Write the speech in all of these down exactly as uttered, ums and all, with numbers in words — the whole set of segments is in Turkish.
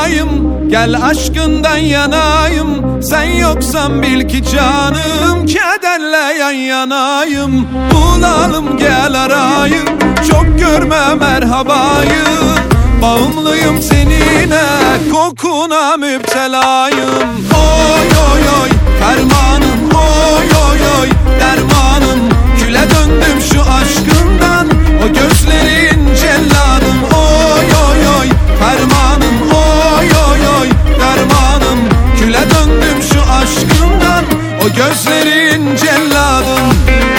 yanayım, gel aşkından yanayım. Sen yoksan bil ki canım, kederle yan yanayım. Bulalım gel arayı, çok görme merhabayı. Bağımlıyım seninle, kokuna müptelayım. Oy oy oy fermanım, oy oy oy dermanım. Küle döndüm şu aşkından, o gözlerin celladım. Oy oy oy fermanım, oy oy oy dermanım. Küle döndüm şu aşkından, o gözlerin celladım.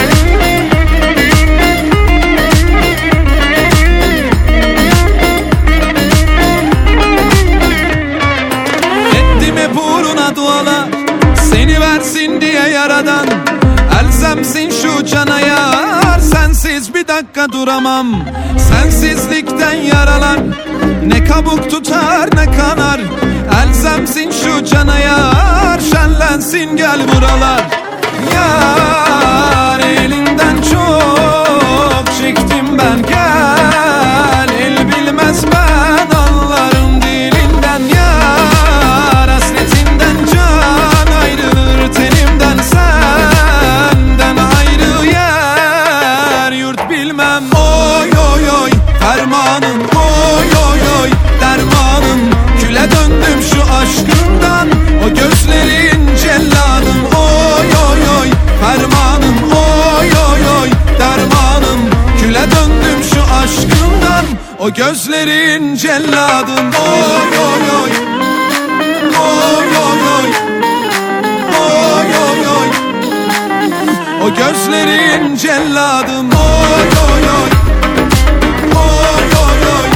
Ettim hep uğruna dualar, seni versin diye yaradan. Elzemsin şu cana yar, sensiz bir dakika duramam. Sensizlikten yaralar, ne kabuk tutar ne kanar. Elzemsin şu cana yar, şenlensin gel buralar. Yar elinden çok çektim ben, gel. El bilmez ben anlarım dilinden. Yar hasretinden can ayrılır tenimden. Senden ayrı yer yurt bilmem. Oy oy oy fermanım, oy oy oy dermanım. Küle döndüm şu aşkından, o gözlerin celladım. Oy oy oy fermanım, oy oy oy dermanım. Küle döndüm şu aşkından, o gözlerin celladım. Oy oy oy, oy oy oy, oy oy oy, o gözlerin celladım. Oy oy oy, oy oy oy,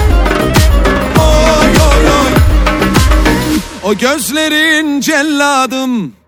oy oy oy, o gözlerin celladım.